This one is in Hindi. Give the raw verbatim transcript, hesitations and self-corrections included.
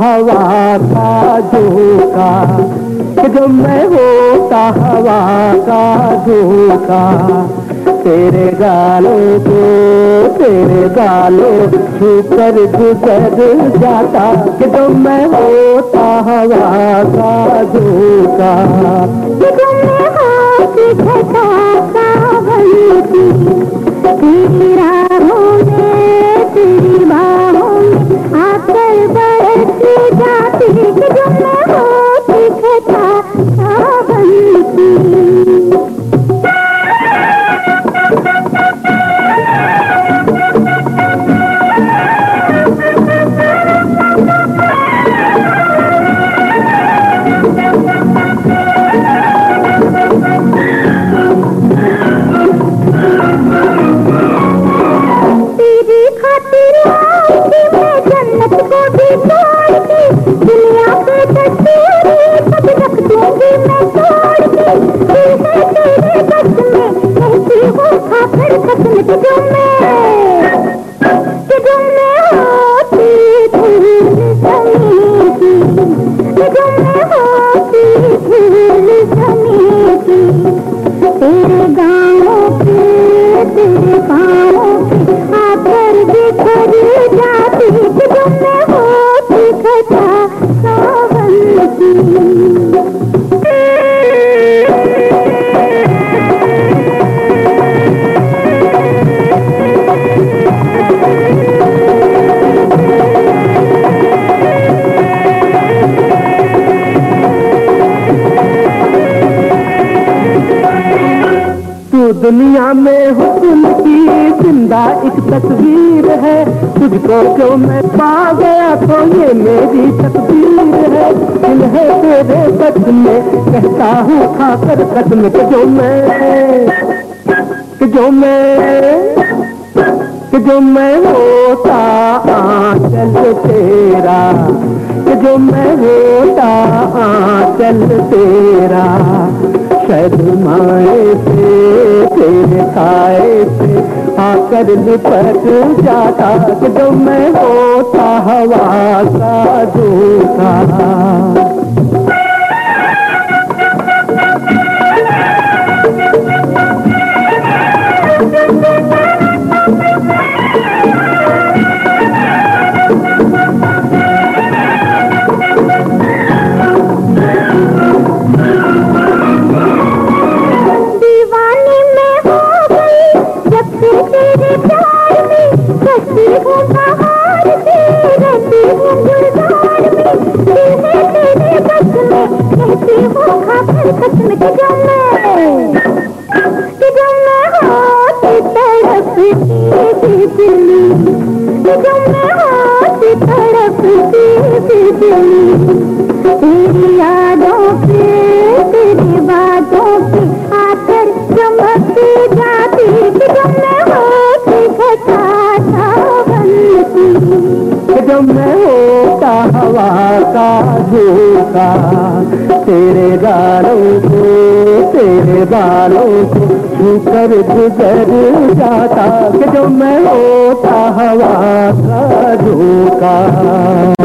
हवा का झोंका, कि जो मैं होता हवा का झोंका, तेरे गालों को तेरे गालों छू कर गुजर जाता, कि जो मैं होता हवा का झोंका, कि जो मैं होती घटा सावन की, तेरी राहों में तेरी बाहों में आकर बरस जाती, कि जो मैं होती घटा सावन की। दुनिया पे तस्वीरें सब रख दूंगी मैं तोड़ के, दिल है तेरे बस में, कहती हूँ खाकर कसम, कि जो मैं कि जो मैं होती धूल जमी की, कि जो मैं होती धूल जमी की, तेरे गाँवों के तेरे पाँवों के आकर बिखर जाती, कि जो मैं होती घटा सावन की। तू दुनिया में हुस्न की जिंदा एक तस्वीर है, तुझको क्यों मैं पा गया तो ये मेरी तकदीर है, दिल है तेरे बस में, कहता हूँ खाकर कसम, कि जो मैं कि जो मैं कि जो मैं होता आंचल तेरा, कि जो मैं होता आंचल तेरा, शर्माए से तेरे साए से आकर लिपट जाता, कि जो मैं होता हवा का झोंका। कसम, कि जो मैं कि जो मैं होती तड़पती बिजली, कि जो मैं होती तड़पती बिजली, तेरी यादों के तेरी बातों की आकर चमक जाती, कि जो मैं होती घटा सावन की, कि जो मैं होता हवा का झोंका, तेरे गालों को तेरे बालों को छू कर गुजर जाता, कि जो मैं होता हवा का झोंका।